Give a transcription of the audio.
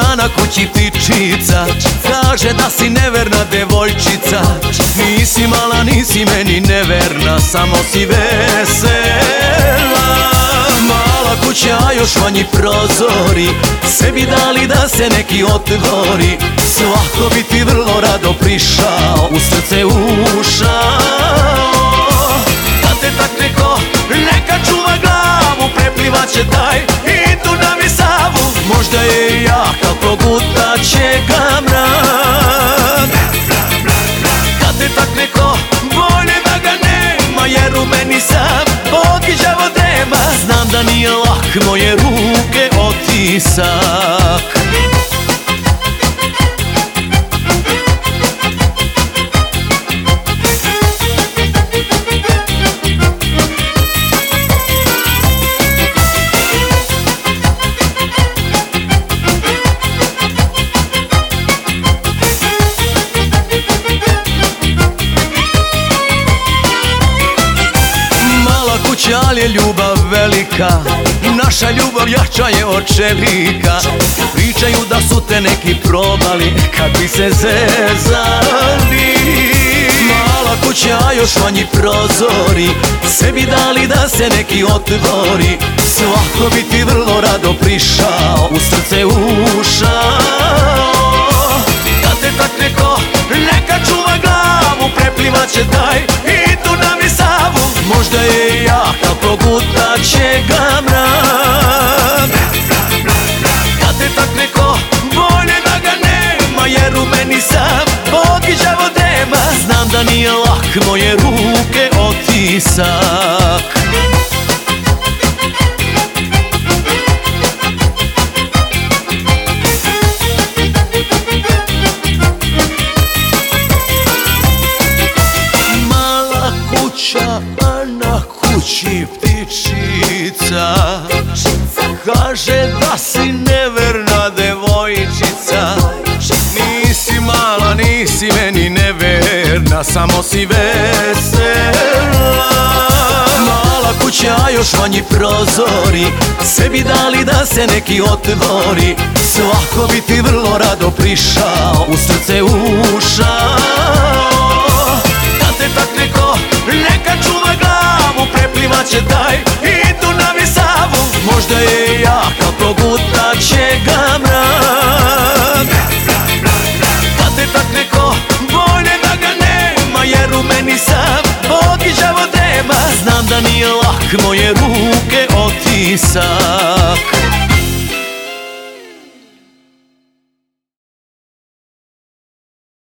na kući ptičica, kaže da si neverna devojčica. Nisi mala, nisi meni neverna, samo si vesela. Mala kuća, a još manji prozori, sebi dali da se neki otvori. Svako bi ti vrlo rado prišao, u srce ušao. Kad te tak neko, neka čuva glavu, preplivaće taj i Dunav i Savu. Možda je jak, al progutat će ga mrak. Kad te tak neko, bolje da ga nema, jer u meni sam Bog i đavo drema. Znam da nije lak, moje ruke otisak. Ali je ljubav velika, naša ljubav jača je od čelika. Pričaju da su te neki probali, kad bi se zezali. Mala kuća, a još manji prozori, sebi dali da se neki otvori. Svako bi ti vrlo rado prišao, u srce ušao. Kad te tak neko, neka čuva glavu, preplivaće taj i Dunav i Savu. Možda je jak, al progutat će ga mrak. Kad te tak neko, bolje da ga nema, jer u meni sam Bog i đavo drema. Znam da nije lak, moje ruke otisak. Mala kuća, a na kući ptičica, kaže da si neverna devojčica. Nisi mala, nisi meni neverna, samo si vesela. Mala kuća, a još manji prozori, sebi dali da se neki otvori. Svako bi ti vrlo rado prišao, u srce ušao. Kad te tak neko, neka čuva glavu, preplivaće taj i Dunav i Savu. Možda je jak, al progutat će ga mrak. Kad te tak neko, bolje da ga nema, jer u meni sam Bog i đavo drema. Znam da nije lak, moje ruke otisak.